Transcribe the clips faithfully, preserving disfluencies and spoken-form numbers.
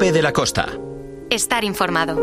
COPE de la Costa. Estar informado.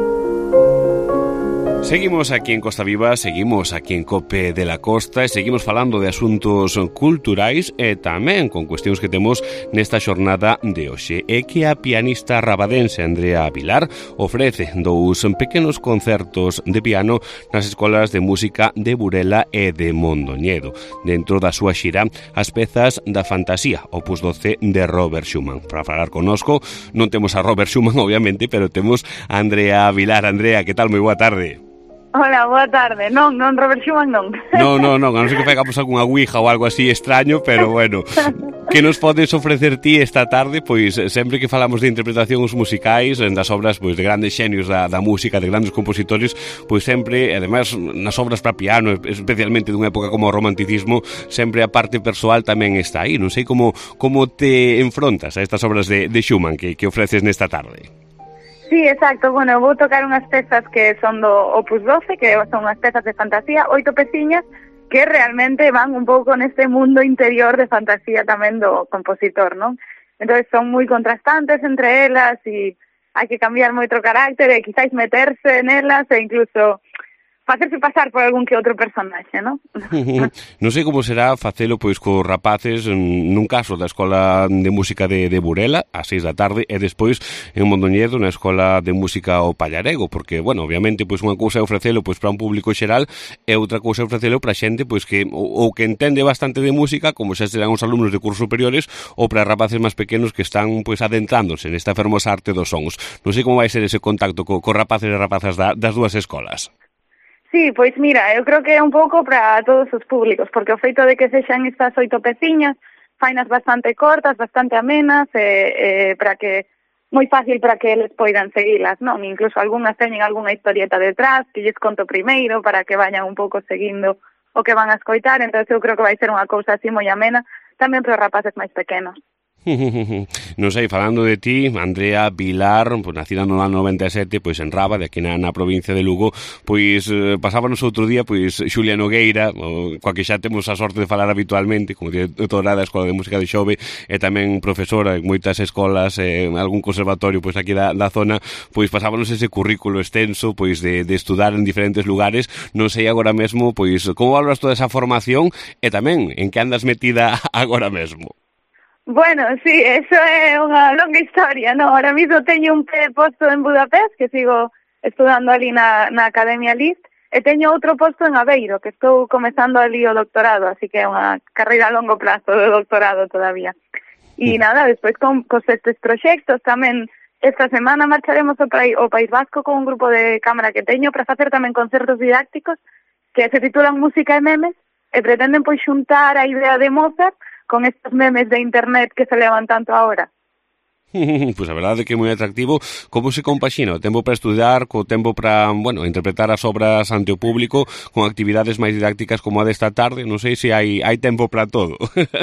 Seguimos aquí en Costa Viva, seguimos aquí en COPE de la Costa e seguimos falando de asuntos culturais e tamén con cuestións que temos nesta xornada de hoxe. É que a pianista rabadense Andrea Vilar ofrece dous pequenos concertos de piano nas escolas de música de Burela e de Mondoñedo, dentro da súa xira As pezas da fantasía, opus doce de Robert Schumann. Para falar connosco non temos a Robert Schumann, obviamente, pero temos a Andrea Vilar. Andrea, que tal? Moi boa tarde. Hola, boa tarde. Non, non, Robert Schumann non. Non, non, non, a non ser que pegamos algunha ouija ou algo así extraño, pero bueno, que nos podes ofrecer ti esta tarde? Pois sempre que falamos de interpretacións musicais, das obras pois de grandes xenios da, da música, de grandes compositores, pois sempre, además, nas obras para piano, especialmente dunha época como o romanticismo, sempre a parte persoal tamén está aí. Non sei como como te enfrontas a estas obras de, de Schumann que, que ofreces nesta tarde. Sí, exacto. Bueno, vou tocar unhas pezas que son do opus doce, que son unhas pezas de fantasía, oito peciñas, que realmente van un pouco neste mundo interior de fantasía tamén do compositor, non? Entón son moi contrastantes entre elas e hai que cambiar moito carácter e quizáis meterse nelas e incluso facerse pasar por algún que outro personaxe, non? Non sei como será facelo pois cos rapaces nun caso da Escola de Música de, de Burela ás seis da tarde e despois en Mondoñedo na Escola de Música o Pallarego, porque, bueno, obviamente pois unha cousa é ofrecelo pois para un público xeral e outra cousa é ofrecelo para xente pois que ou, ou que entende bastante de música, como xa serán os alumnos de cursos superiores, ou para rapaces máis pequenos que están pois adentrándose nesta fermosa arte dos sons. Non sei como vai ser ese contacto co, co rapaces e rapazas da, das dúas escolas. Sí, pois mira, eu creo que é un pouco para todos os públicos, porque o feito de que sexan estas oito peciñas, fainas bastante cortas, bastante amenas, e, e para que moi fácil para que eles poidan seguilas, non? Incluso algunhas teñen algunha historieta detrás, que lles conto primeiro, para que vayan un pouco seguindo o que van a escoitar, entón eu creo que vai ser unha cousa así moi amena, tamén para os rapaces máis pequenos. Non sei, falando de ti, Andrea Vilar, pois nacida no ano noventa e sete, pois en Raba, de aquí na, na provincia de Lugo, pois eh, pasábanos outro día, pois Xulia Nogueira, o, coa que xa temos a sorte de falar habitualmente, como directora da Escola de Música de Xove, e tamén profesora en moitas escolas, en algún conservatorio pois aquí da, da zona, pois pasábanos ese currículo extenso, pois de, de estudar en diferentes lugares. Non sei agora mesmo, pois, como valoras toda esa formación e tamén en que andas metida agora mesmo? Bueno, sí, eso é unha longa historia, no? Ahora mismo teño un pé posto en Budapest, que sigo estudando ali na, na Academia Liszt, e teño outro posto en Aveiro, que estou comezando ali o doctorado, así que é unha carreira a longo plazo de doctorado todavía. E nada, despois con, con estes proxectos tamén, esta semana marcharemos ao, ao País Vasco con un grupo de cámara que teño para facer tamén concertos didácticos que se titulan Música e Memes, e pretenden pois xuntar a idea de Mozart con estos memes de internet que se levan tanto ahora. Pois a verdade é que é moi atractivo. Como se compaxina o tempo para estudar co tempo para, bueno, interpretar as obras ante o público con actividades máis didácticas como a desta tarde? Non sei se hai hai tempo para todo.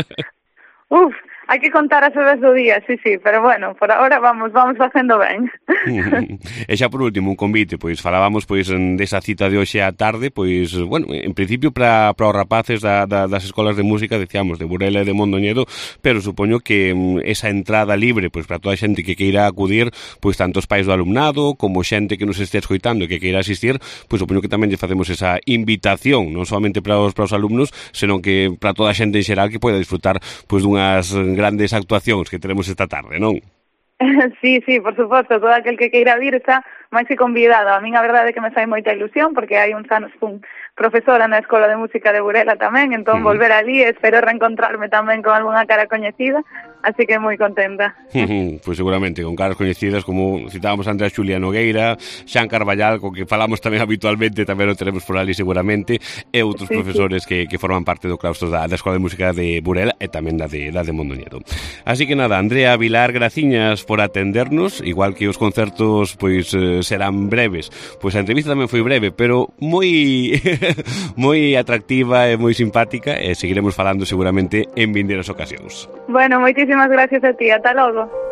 Uf, hai que contar as horas do día, sí, sí, pero bueno, por ahora vamos, vamos facendo ben. E xa por último, un convite, pois falábamos pois desa cita de hoxe á tarde, pois, bueno, en principio para, para os rapaces da, da, das escolas de música, decíamos, de Burela e de Mondoñedo, pero supoño que esa entrada libre, pois para toda a xente que queira acudir, pois tanto os pais do alumnado, como xente que nos este escoitando e que queira asistir, pois supoño que tamén lle facemos esa invitación, non solamente para os, para os alumnos, senón que para toda a xente en xeral que poida disfrutar pois dunhas grandes actuacións que teremos esta tarde, non? Sí, sí, por suposto, todo aquel que queira vir está máis que convidado. A min a verdade é que me fai moita ilusión porque hai uns anos fun profesora na Escola de Música de Burela tamén, entón uh-huh. volver ali e espero reencontrarme tamén con algunha cara coñecida, así que moi contenta. Uh-huh. Pois seguramente con caras coñecidas como citábamos antes a Xulia Nogueira, Xan Carballal, co que falamos tamén habitualmente, tamén o teremos por ali seguramente, e outros sí, profesores sí. Que, que forman parte do claustro da, da Escola de Música de Burela e tamén da de, da de Mondoñedo. Así que nada, Andrea Vilar, graciñas por atendernos, igual que os concertos pois eh, serán breves. Pois a entrevista tamén foi breve, pero moi moi atractiva e moi simpática e seguiremos falando seguramente en vindeiras ocasións. Bueno, moitísimas gracias a ti, ata logo.